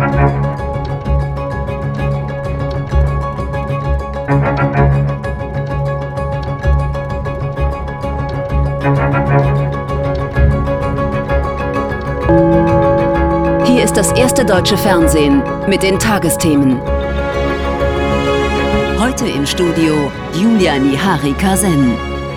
Hier ist das erste deutsche Fernsehen mit den Tagesthemen. Heute im Studio Julia Nihari-Kasen.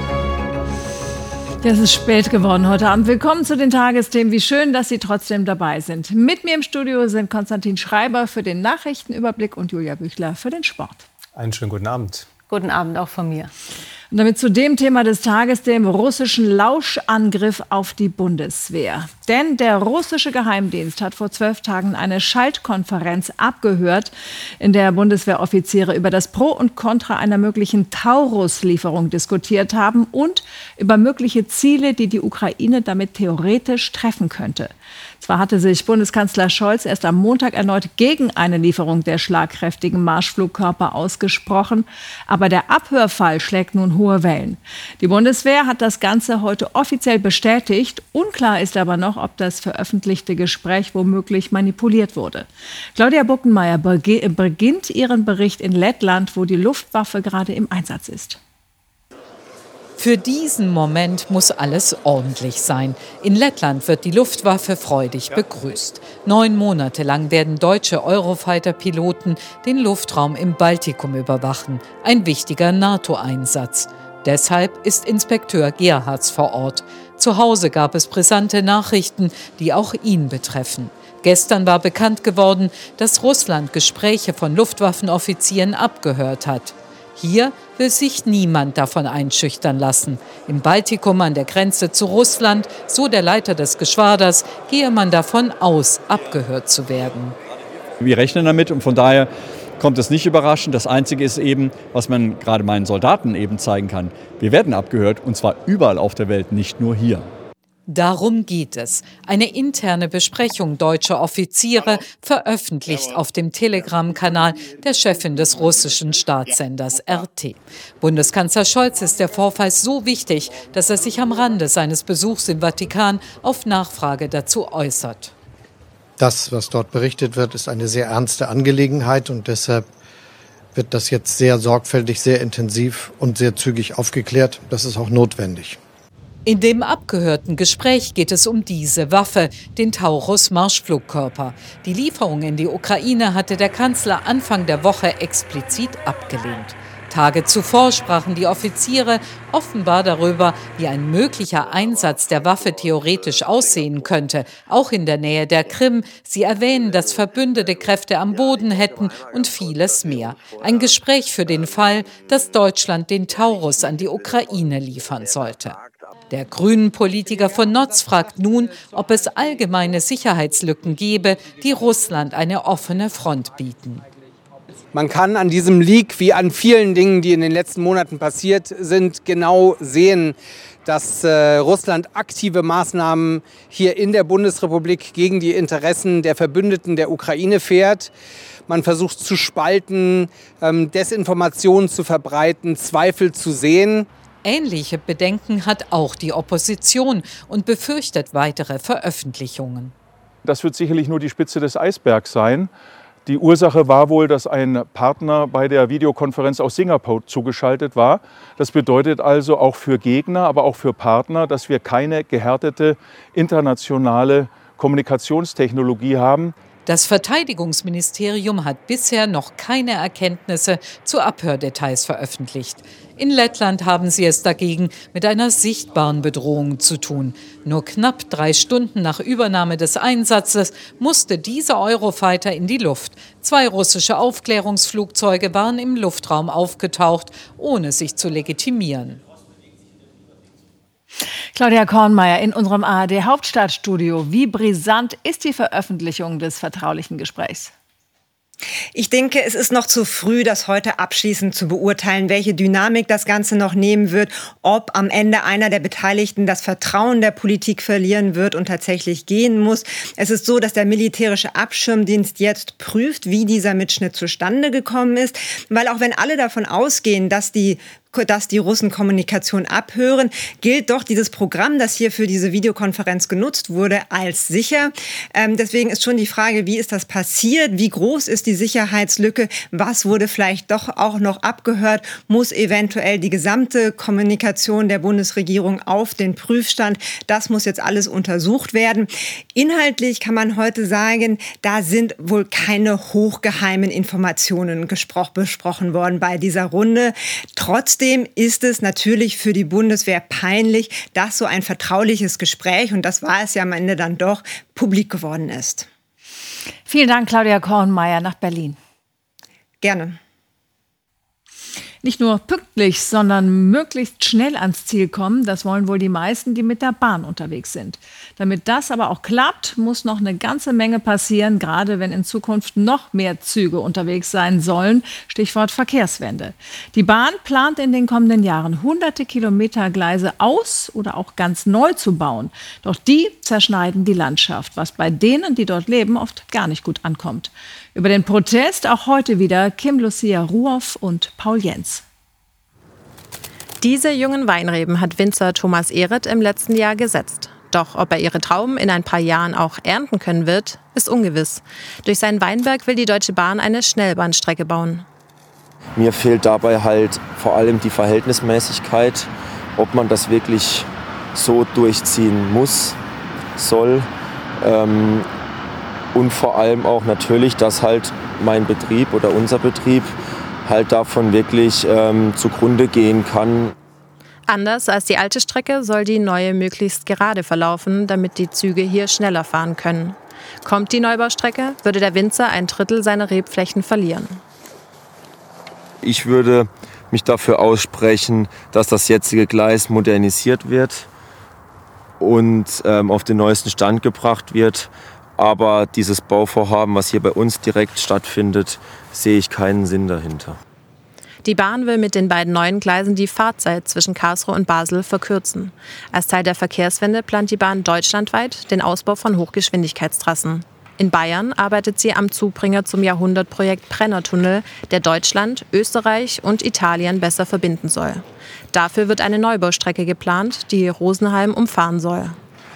Ja, es ist spät geworden heute Abend. Willkommen zu den Tagesthemen. Wie schön, dass Sie trotzdem dabei sind. Mit mir im Studio sind Konstantin Schreiber für den Nachrichtenüberblick und Julia Büchler für den Sport. Einen schönen guten Abend. Guten Abend auch von mir. Und damit zu dem Thema des Tages, dem russischen Lauschangriff auf die Bundeswehr. Denn der russische Geheimdienst hat vor 12 Tagen eine Schaltkonferenz abgehört, in der Bundeswehroffiziere über das Pro und Contra einer möglichen Taurus-Lieferung diskutiert haben und über mögliche Ziele, die die Ukraine damit theoretisch treffen könnte. Zwar hatte sich Bundeskanzler Scholz erst am Montag erneut gegen eine Lieferung der schlagkräftigen Marschflugkörper ausgesprochen, aber der Abhörfall schlägt nun hohe Wellen. Die Bundeswehr hat das Ganze heute offiziell bestätigt. Unklar ist aber noch, ob das veröffentlichte Gespräch womöglich manipuliert wurde. Claudia Buckenmeier beginnt ihren Bericht in Lettland, wo die Luftwaffe gerade im Einsatz ist. Für diesen Moment muss alles ordentlich sein. In Lettland wird die Luftwaffe freudig begrüßt. 9 Monate lang werden deutsche Eurofighter-Piloten den Luftraum im Baltikum überwachen. Ein wichtiger NATO-Einsatz. Deshalb ist Inspekteur Gerhards vor Ort. Zu Hause gab es brisante Nachrichten, die auch ihn betreffen. Gestern war bekannt geworden, dass Russland Gespräche von Luftwaffenoffizieren abgehört hat. Hier will sich niemand davon einschüchtern lassen. Im Baltikum an der Grenze zu Russland, so der Leiter des Geschwaders, gehe man davon aus, abgehört zu werden. Wir rechnen damit und von daher kommt es nicht überraschend. Das Einzige ist eben, was man gerade meinen Soldaten eben zeigen kann. Wir werden abgehört und zwar überall auf der Welt, nicht nur hier. Darum geht es. Eine interne Besprechung deutscher Offiziere, veröffentlicht auf dem Telegram-Kanal der Chefin des russischen Staatssenders RT. Bundeskanzler Scholz ist der Vorfall so wichtig, dass er sich am Rande seines Besuchs im Vatikan auf Nachfrage dazu äußert. Das, was dort berichtet wird, ist eine sehr ernste Angelegenheit und deshalb wird das jetzt sehr sorgfältig, sehr intensiv und sehr zügig aufgeklärt. Das ist auch notwendig. In dem abgehörten Gespräch geht es um diese Waffe, den Taurus-Marschflugkörper. Die Lieferung in die Ukraine hatte der Kanzler Anfang der Woche explizit abgelehnt. Tage zuvor sprachen die Offiziere offenbar darüber, wie ein möglicher Einsatz der Waffe theoretisch aussehen könnte, auch in der Nähe der Krim. Sie erwähnen, dass verbündete Kräfte am Boden hätten und vieles mehr. Ein Gespräch für den Fall, dass Deutschland den Taurus an die Ukraine liefern sollte. Der Grünen-Politiker von Notz fragt nun, ob es allgemeine Sicherheitslücken gebe, die Russland eine offene Front bieten. Man kann an diesem Leak, wie an vielen Dingen, die in den letzten Monaten passiert sind, genau sehen, dass Russland aktive Maßnahmen hier in der Bundesrepublik gegen die Interessen der Verbündeten der Ukraine fährt. Man versucht zu spalten, Desinformationen zu verbreiten, Zweifel zu sehen. Ähnliche Bedenken hat auch die Opposition und befürchtet weitere Veröffentlichungen. Das wird sicherlich nur die Spitze des Eisbergs sein. Die Ursache war wohl, dass ein Partner bei der Videokonferenz aus Singapur zugeschaltet war. Das bedeutet also auch für Gegner, aber auch für Partner, dass wir keine gehärtete internationale Kommunikationstechnologie haben. Das Verteidigungsministerium hat bisher noch keine Erkenntnisse zu Abhördetails veröffentlicht. In Lettland haben sie es dagegen mit einer sichtbaren Bedrohung zu tun. Nur knapp 3 Stunden nach Übernahme des Einsatzes musste dieser Eurofighter in die Luft. 2 russische Aufklärungsflugzeuge waren im Luftraum aufgetaucht, ohne sich zu legitimieren. Claudia Kornmeier in unserem ARD-Hauptstadtstudio. Wie brisant ist die Veröffentlichung des vertraulichen Gesprächs? Ich denke, es ist noch zu früh, das heute abschließend zu beurteilen, welche Dynamik das Ganze noch nehmen wird, ob am Ende einer der Beteiligten das Vertrauen der Politik verlieren wird und tatsächlich gehen muss. Es ist so, dass der militärische Abschirmdienst jetzt prüft, wie dieser Mitschnitt zustande gekommen ist, weil auch wenn alle davon ausgehen, dass die dass die Russen Kommunikation abhören, gilt doch dieses Programm, das hier für diese Videokonferenz genutzt wurde, als sicher. Deswegen ist schon die Frage, wie ist das passiert? Wie groß ist die Sicherheitslücke? Was wurde vielleicht doch auch noch abgehört? Muss eventuell die gesamte Kommunikation der Bundesregierung auf den Prüfstand? Das muss jetzt alles untersucht werden. Inhaltlich kann man heute sagen, da sind wohl keine hochgeheimen Informationen besprochen worden bei dieser Runde. Trotzdem ist es natürlich für die Bundeswehr peinlich, dass so ein vertrauliches Gespräch, und das war es ja am Ende dann doch, publik geworden ist. Vielen Dank, Claudia Kornmeier nach Berlin. Gerne. Nicht nur pünktlich, sondern möglichst schnell ans Ziel kommen, das wollen wohl die meisten, die mit der Bahn unterwegs sind. Damit das aber auch klappt, muss noch eine ganze Menge passieren, gerade wenn in Zukunft noch mehr Züge unterwegs sein sollen. Stichwort Verkehrswende. Die Bahn plant in den kommenden Jahren hunderte Kilometer Gleise aus oder auch ganz neu zu bauen. Doch die zerschneiden die Landschaft, was bei denen, die dort leben, oft gar nicht gut ankommt. Über den Protest auch heute wieder Kim-Lucia Ruoff und Paul Jens. Diese jungen Weinreben hat Winzer Thomas Ehret im letzten Jahr gesetzt. Doch ob er ihre Trauben in ein paar Jahren auch ernten können wird, ist ungewiss. Durch seinen Weinberg will die Deutsche Bahn eine Schnellbahnstrecke bauen. Mir fehlt dabei halt vor allem die Verhältnismäßigkeit, ob man das wirklich so durchziehen soll. Und vor allem auch natürlich, dass halt mein Betrieb oder unser Betrieb halt davon wirklich zugrunde gehen kann. Anders als die alte Strecke soll die neue möglichst gerade verlaufen, damit die Züge hier schneller fahren können. Kommt die Neubaustrecke, würde der Winzer ein Drittel seiner Rebflächen verlieren. Ich würde mich dafür aussprechen, dass das jetzige Gleis modernisiert wird und auf den neuesten Stand gebracht wird. Aber dieses Bauvorhaben, was hier bei uns direkt stattfindet, sehe ich keinen Sinn dahinter. Die Bahn will mit den beiden neuen Gleisen die Fahrzeit zwischen Karlsruhe und Basel verkürzen. Als Teil der Verkehrswende plant die Bahn deutschlandweit den Ausbau von Hochgeschwindigkeitstrassen. In Bayern arbeitet sie am Zubringer zum Jahrhundertprojekt Brennertunnel, der Deutschland, Österreich und Italien besser verbinden soll. Dafür wird eine Neubaustrecke geplant, die Rosenheim umfahren soll.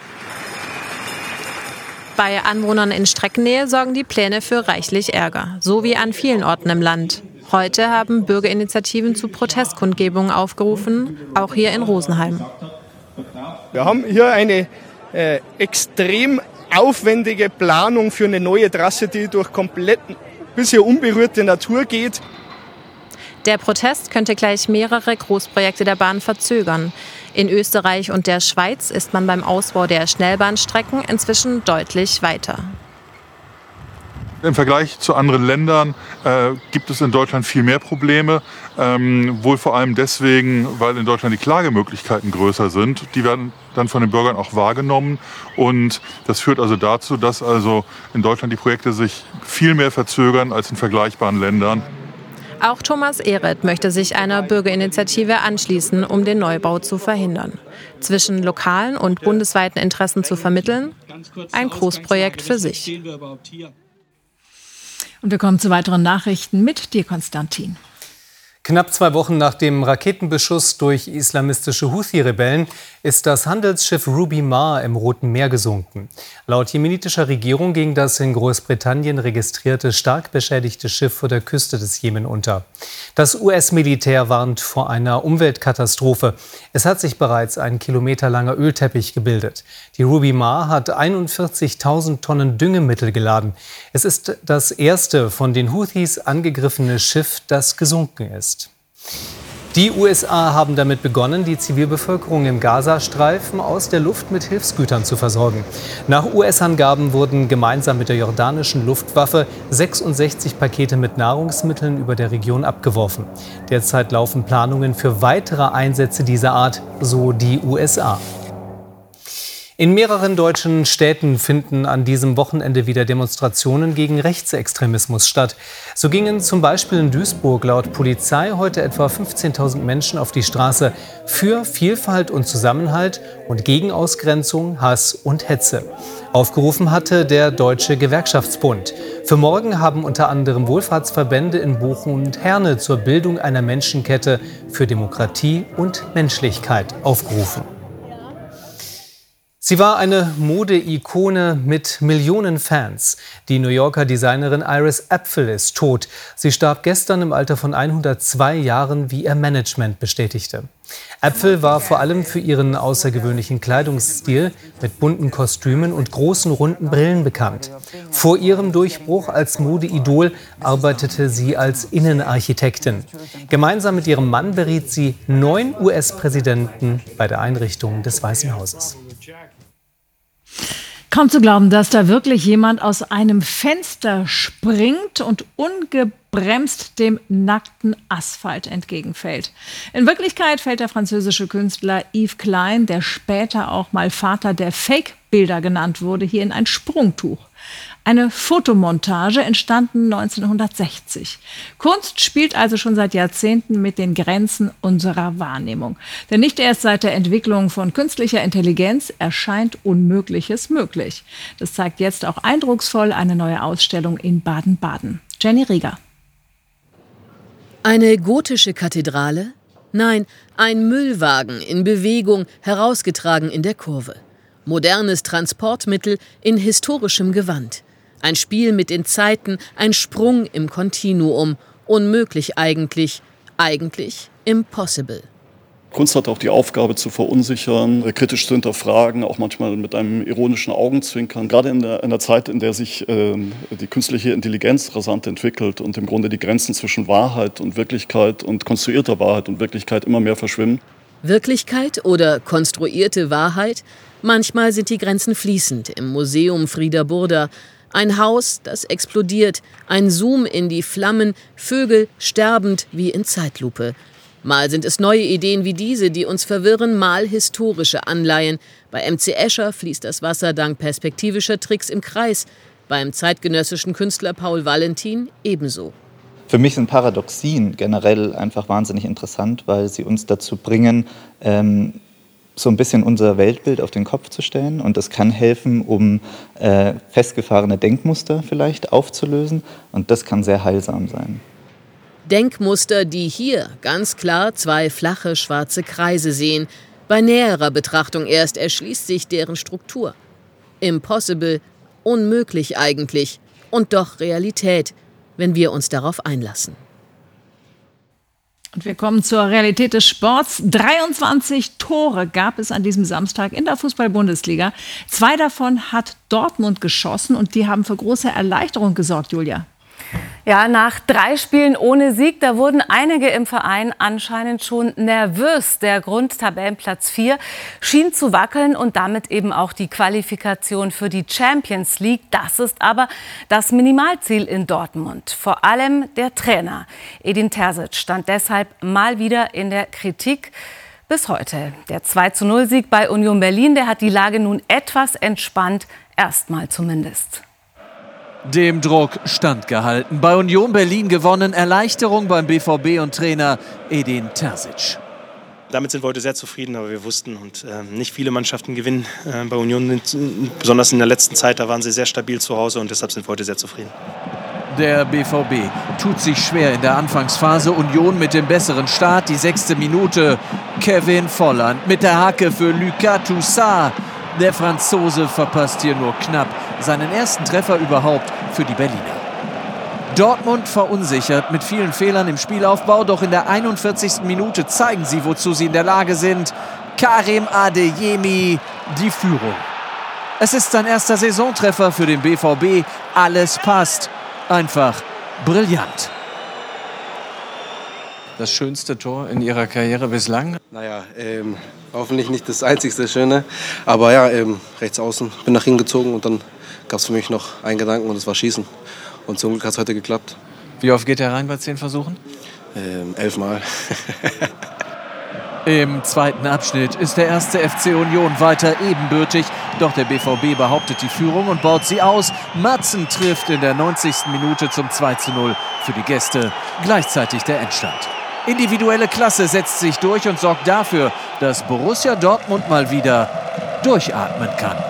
Bei Anwohnern in Streckennähe sorgen die Pläne für reichlich Ärger, so wie an vielen Orten im Land. Heute haben Bürgerinitiativen zu Protestkundgebungen aufgerufen, auch hier in Rosenheim. Wir haben hier eine extrem aufwendige Planung für eine neue Trasse, die durch komplett bisher unberührte Natur geht. Der Protest könnte gleich mehrere Großprojekte der Bahn verzögern. In Österreich und der Schweiz ist man beim Ausbau der Schnellbahnstrecken inzwischen deutlich weiter. Im Vergleich zu anderen Ländern gibt es in Deutschland viel mehr Probleme. Wohl vor allem deswegen, weil in Deutschland die Klagemöglichkeiten größer sind. Die werden dann von den Bürgern auch wahrgenommen. Und das führt also dazu, dass also in Deutschland die Projekte sich viel mehr verzögern als in vergleichbaren Ländern. Auch Thomas Ehret möchte sich einer Bürgerinitiative anschließen, um den Neubau zu verhindern. Zwischen lokalen und bundesweiten Interessen zu vermitteln, ein Großprojekt für sich. Und wir kommen zu weiteren Nachrichten mit dir, Konstantin. Knapp 2 Wochen nach dem Raketenbeschuss durch islamistische Houthi-Rebellen ist das Handelsschiff Ruby Mar im Roten Meer gesunken. Laut jemenitischer Regierung ging das in Großbritannien registrierte, stark beschädigte Schiff vor der Küste des Jemen unter. Das US-Militär warnt vor einer Umweltkatastrophe. Es hat sich bereits ein kilometerlanger Ölteppich gebildet. Die Ruby Mar hat 41.000 Tonnen Düngemittel geladen. Es ist das erste von den Houthis angegriffene Schiff, das gesunken ist. Die USA haben damit begonnen, die Zivilbevölkerung im Gazastreifen aus der Luft mit Hilfsgütern zu versorgen. Nach US-Angaben wurden gemeinsam mit der jordanischen Luftwaffe 66 Pakete mit Nahrungsmitteln über der Region abgeworfen. Derzeit laufen Planungen für weitere Einsätze dieser Art, so die USA. In mehreren deutschen Städten finden an diesem Wochenende wieder Demonstrationen gegen Rechtsextremismus statt. So gingen zum Beispiel in Duisburg laut Polizei heute etwa 15.000 Menschen auf die Straße für Vielfalt und Zusammenhalt und gegen Ausgrenzung, Hass und Hetze. Aufgerufen hatte der Deutsche Gewerkschaftsbund. Für morgen haben unter anderem Wohlfahrtsverbände in Bochum und Herne zur Bildung einer Menschenkette für Demokratie und Menschlichkeit aufgerufen. Sie war eine Mode-Ikone mit Millionen Fans. Die New Yorker Designerin Iris Apfel ist tot. Sie starb gestern im Alter von 102 Jahren, wie ihr Management bestätigte. Apfel war vor allem für ihren außergewöhnlichen Kleidungsstil mit bunten Kostümen und großen runden Brillen bekannt. Vor ihrem Durchbruch als Modeidol arbeitete sie als Innenarchitektin. Gemeinsam mit ihrem Mann beriet sie 9 US-Präsidenten bei der Einrichtung des Weißen Hauses. Kaum zu glauben, dass da wirklich jemand aus einem Fenster springt und ungebremst dem nackten Asphalt entgegenfällt. In Wirklichkeit fällt der französische Künstler Yves Klein, der später auch mal Vater der Fake-Bilder genannt wurde, hier in ein Sprungtuch. Eine Fotomontage, entstanden 1960. Kunst spielt also schon seit Jahrzehnten mit den Grenzen unserer Wahrnehmung. Denn nicht erst seit der Entwicklung von künstlicher Intelligenz erscheint Unmögliches möglich. Das zeigt jetzt auch eindrucksvoll eine neue Ausstellung in Baden-Baden. Jenny Rieger. Eine gotische Kathedrale? Nein, ein Müllwagen in Bewegung, herausgetragen in der Kurve. Modernes Transportmittel in historischem Gewand. Ein Spiel mit den Zeiten, ein Sprung im Kontinuum. Unmöglich eigentlich. Eigentlich impossible. Kunst hat auch die Aufgabe zu verunsichern, kritisch zu hinterfragen, auch manchmal mit einem ironischen Augenzwinkern. Gerade in der Zeit, in der sich die künstliche Intelligenz rasant entwickelt und im Grunde die Grenzen zwischen Wahrheit und Wirklichkeit und konstruierter Wahrheit und Wirklichkeit immer mehr verschwimmen. Wirklichkeit oder konstruierte Wahrheit? Manchmal sind die Grenzen fließend im Museum Frieder Burda. Ein Haus, das explodiert, ein Zoom in die Flammen, Vögel sterbend wie in Zeitlupe. Mal sind es neue Ideen wie diese, die uns verwirren, mal historische Anleihen. Bei MC Escher fließt das Wasser dank perspektivischer Tricks im Kreis. Beim zeitgenössischen Künstler Paul Valentin ebenso. Für mich sind Paradoxien generell einfach wahnsinnig interessant, weil sie uns dazu bringen, so ein bisschen unser Weltbild auf den Kopf zu stellen. Und das kann helfen, um festgefahrene Denkmuster vielleicht aufzulösen. Und das kann sehr heilsam sein. Denkmuster, die hier ganz klar 2 flache schwarze Kreise sehen. Bei näherer Betrachtung erst erschließt sich deren Struktur. Impossible, unmöglich eigentlich. Und doch Realität, wenn wir uns darauf einlassen. Und wir kommen zur Realität des Sports. 23 Tore gab es an diesem Samstag in der Fußball-Bundesliga. 2 davon hat Dortmund geschossen und die haben für große Erleichterung gesorgt, Julia. Ja, nach 3 Spielen ohne Sieg, da wurden einige im Verein anscheinend schon nervös. Der Grundtabellenplatz 4 schien zu wackeln und damit eben auch die Qualifikation für die Champions League. Das ist aber das Minimalziel in Dortmund. Vor allem der Trainer Edin Terzic stand deshalb mal wieder in der Kritik. Bis heute. Der 2:0-Sieg bei Union Berlin, der hat die Lage nun etwas entspannt, erstmal zumindest. Dem Druck standgehalten. Bei Union Berlin gewonnen. Erleichterung beim BVB und Trainer Edin Terzic. Damit sind wir heute sehr zufrieden, aber wir wussten, und nicht viele Mannschaften gewinnen bei Union, besonders in der letzten Zeit, da waren sie sehr stabil zu Hause und deshalb sind wir heute sehr zufrieden. Der BVB tut sich schwer in der Anfangsphase. Union mit dem besseren Start. Die 6. Minute. Kevin Volland mit der Hacke für Lucas Toussaint. Der Franzose verpasst hier nur knapp seinen ersten Treffer überhaupt für die Berliner. Dortmund verunsichert mit vielen Fehlern im Spielaufbau, doch in der 41. Minute zeigen sie, wozu sie in der Lage sind. Karim Adeyemi, die Führung. Es ist sein erster Saisontreffer für den BVB. Alles passt. Einfach brillant. Das schönste Tor in Ihrer Karriere bislang? Naja, hoffentlich nicht das einzigste Schöne. Aber ja, rechts außen, bin nach hingezogen und dann gab es für mich noch einen Gedanken und das war Schießen. Und zum Glück hat es heute geklappt. Wie oft geht er rein bei 10 Versuchen? 11 Mal. Im zweiten Abschnitt ist der erste FC Union weiter ebenbürtig. Doch der BVB behauptet die Führung und baut sie aus. Matzen trifft in der 90. Minute zum 2:0 für die Gäste. Gleichzeitig der Endstand. Individuelle Klasse setzt sich durch und sorgt dafür, dass Borussia Dortmund mal wieder durchatmen kann.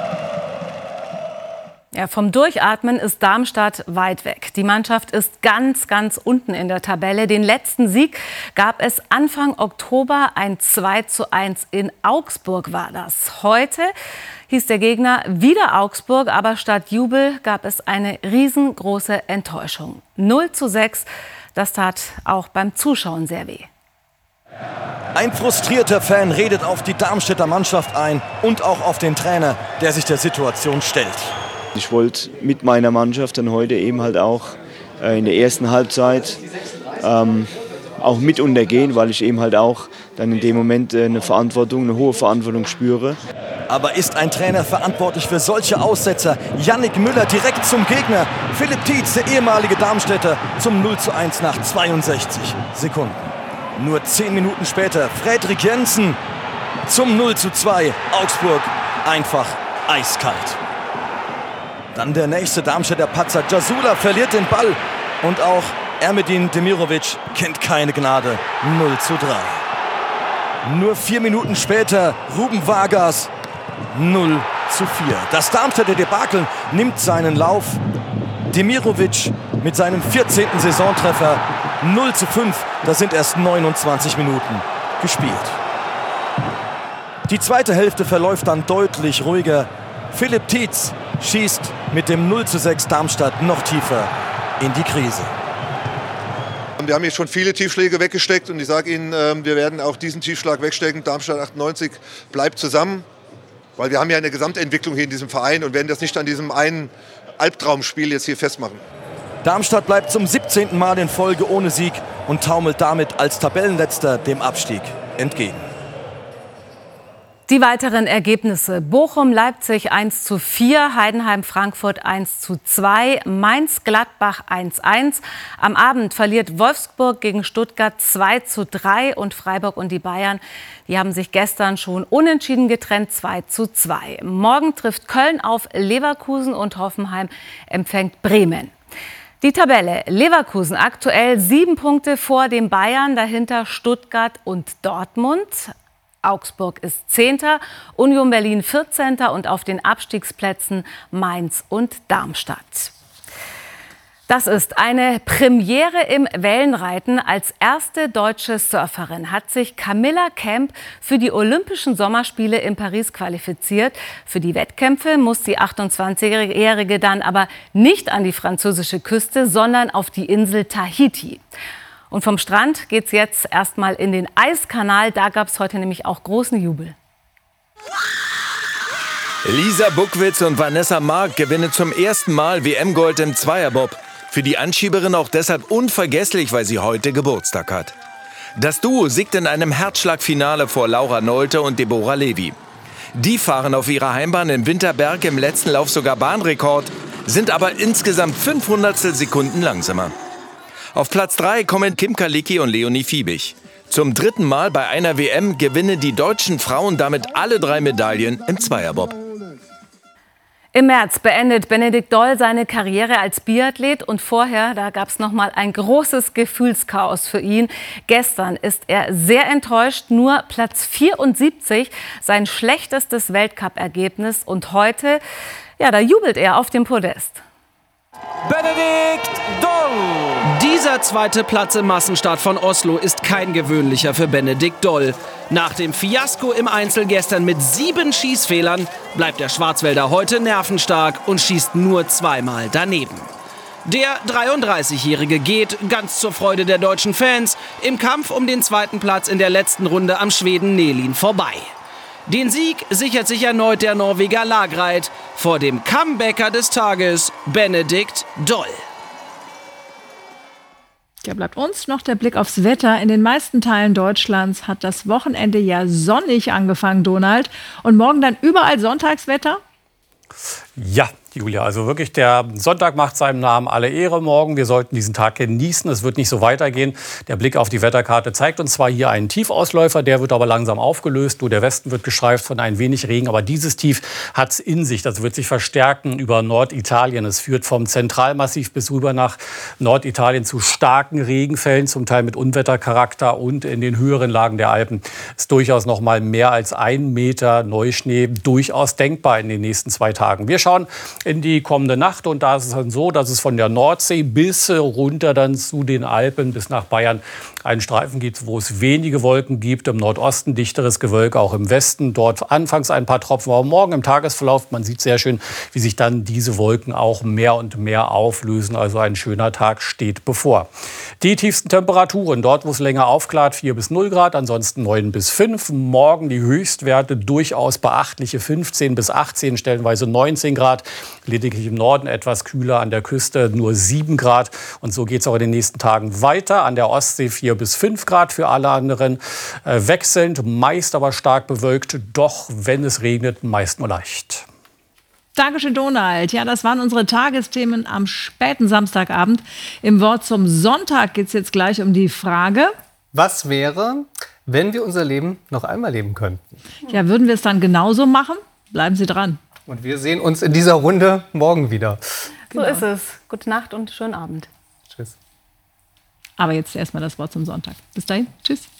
Ja, vom Durchatmen ist Darmstadt weit weg. Die Mannschaft ist ganz, ganz unten in der Tabelle. Den letzten Sieg gab es Anfang Oktober, ein 2:1 in Augsburg war das. Heute hieß der Gegner wieder Augsburg, aber statt Jubel gab es eine riesengroße Enttäuschung. 0:6, das tat auch beim Zuschauen sehr weh. Ein frustrierter Fan redet auf die Darmstädter Mannschaft ein und auch auf den Trainer, der sich der Situation stellt. Ich wollte mit meiner Mannschaft dann heute eben halt auch in der ersten Halbzeit auch mit untergehen, weil ich eben halt auch dann in dem Moment eine hohe Verantwortung spüre. Aber ist ein Trainer verantwortlich für solche Aussetzer? Yannick Müller direkt zum Gegner. Philipp Tietz, der ehemalige Darmstädter, zum 0:1 nach 62 Sekunden. Nur 10 Minuten später Fredrik Jensen zum 0:2. Augsburg einfach eiskalt. Dann der nächste Darmstädter Patzer. Jasula verliert den Ball. Und auch Ermedin Demirovic kennt keine Gnade. 0:3. Nur 4 Minuten später Ruben Vargas. 0:4. Das Darmstädter Debakel nimmt seinen Lauf. Demirovic mit seinem 14. Saisontreffer. 0:5. Das sind erst 29 Minuten gespielt. Die zweite Hälfte verläuft dann deutlich ruhiger. Philipp Tietz schießt mit dem 0:6 Darmstadt noch tiefer in die Krise. Wir haben hier schon viele Tiefschläge weggesteckt und ich sage Ihnen, wir werden auch diesen Tiefschlag wegstecken. Darmstadt 98 bleibt zusammen, weil wir haben ja eine Gesamtentwicklung hier in diesem Verein und werden das nicht an diesem einen Albtraumspiel jetzt hier festmachen. Darmstadt bleibt zum 17. Mal in Folge ohne Sieg und taumelt damit als Tabellenletzter dem Abstieg entgegen. Die weiteren Ergebnisse: Bochum-Leipzig 1:4, Heidenheim-Frankfurt 1:2, Mainz-Gladbach 1:1. Am Abend verliert Wolfsburg gegen Stuttgart 2:3 und Freiburg und die Bayern, die haben sich gestern schon unentschieden getrennt, 2:2. Morgen trifft Köln auf Leverkusen und Hoffenheim empfängt Bremen. Die Tabelle: Leverkusen aktuell 7 Punkte vor den Bayern, dahinter Stuttgart und Dortmund. Augsburg ist 10., Union Berlin 14. und auf den Abstiegsplätzen Mainz und Darmstadt. Das ist eine Premiere im Wellenreiten. Als erste deutsche Surferin hat sich Camilla Kemp für die Olympischen Sommerspiele in Paris qualifiziert. Für die Wettkämpfe muss die 28-Jährige dann aber nicht an die französische Küste, sondern auf die Insel Tahiti. Und vom Strand geht's jetzt erstmal in den Eiskanal. Da gab es heute nämlich auch großen Jubel. Lisa Buckwitz und Vanessa Mark gewinnen zum ersten Mal WM-Gold im Zweierbob. Für die Anschieberin auch deshalb unvergesslich, weil sie heute Geburtstag hat. Das Duo siegt in einem Herzschlagfinale vor Laura Nolte und Deborah Levy. Die fahren auf ihrer Heimbahn in Winterberg im letzten Lauf sogar Bahnrekord, sind aber insgesamt 500 Sekunden langsamer. Auf Platz 3 kommen Kim Kalicki und Leonie Fiebig. Zum 3. Mal bei einer WM gewinnen die deutschen Frauen damit alle 3 Medaillen im Zweierbob. Im März beendet Benedikt Doll seine Karriere als Biathlet und vorher, da gab es noch mal ein großes Gefühlschaos für ihn. Gestern ist er sehr enttäuscht, nur Platz 74, sein schlechtestes Weltcup-Ergebnis und heute, ja, da jubelt er auf dem Podest. Benedikt Doll! Dieser zweite Platz im Massenstart von Oslo ist kein gewöhnlicher für Benedikt Doll. Nach dem Fiasko im Einzel gestern mit 7 Schießfehlern bleibt der Schwarzwälder heute nervenstark und schießt nur 2-mal daneben. Der 33-Jährige geht, ganz zur Freude der deutschen Fans, im Kampf um den zweiten Platz in der letzten Runde am Schweden Nelin vorbei. Den Sieg sichert sich erneut der Norweger Lagreit vor dem Comebacker des Tages, Benedikt Doll. Ja, bleibt uns noch der Blick aufs Wetter. In den meisten Teilen Deutschlands hat das Wochenende ja sonnig angefangen, Donald. Und morgen dann überall Sonntagswetter? Ja, Julia, also wirklich, der Sonntag macht seinem Namen alle Ehre morgen. Wir sollten diesen Tag genießen. Es wird nicht so weitergehen. Der Blick auf die Wetterkarte zeigt uns zwar hier einen Tiefausläufer, der wird aber langsam aufgelöst. Nur der Westen wird gestreift von ein wenig Regen. Aber dieses Tief hat es in sich. Das wird sich verstärken über Norditalien. Es führt vom Zentralmassiv bis rüber nach Norditalien zu starken Regenfällen, zum Teil mit Unwettercharakter. Und in den höheren Lagen der Alpen ist durchaus noch mal mehr als 1 Meter Neuschnee durchaus denkbar in den nächsten 2 Tagen. Wir schauen in die kommende Nacht. Und da ist es dann so, dass es von der Nordsee bis runter dann zu den Alpen bis nach Bayern einen Streifen gibt, wo es wenige Wolken gibt. Im Nordosten dichteres Gewölk, auch im Westen. Dort anfangs ein paar Tropfen, aber morgen im Tagesverlauf, man sieht sehr schön, wie sich dann diese Wolken auch mehr und mehr auflösen. Also ein schöner Tag steht bevor. Die tiefsten Temperaturen, dort wo es länger aufklart, 4 bis 0 Grad, ansonsten 9 bis 5. Morgen die Höchstwerte durchaus beachtliche 15 bis 18, stellenweise 19 Grad. Lediglich im Norden etwas kühler, an der Küste nur 7 Grad. Und so geht es auch in den nächsten Tagen weiter. An der Ostsee 4 bis 5 Grad, für alle anderen wechselnd, meist aber stark bewölkt. Doch wenn es regnet, meist nur leicht. Dankeschön, Donald. Ja, das waren unsere Tagesthemen am späten Samstagabend. Im Wort zum Sonntag geht es jetzt gleich um die Frage: Was wäre, wenn wir unser Leben noch einmal leben könnten? Ja, würden wir es dann genauso machen? Bleiben Sie dran. Und wir sehen uns in dieser Runde morgen wieder. So ist es. Gute Nacht und schönen Abend. Tschüss. Aber jetzt erstmal das Wort zum Sonntag. Bis dahin. Tschüss.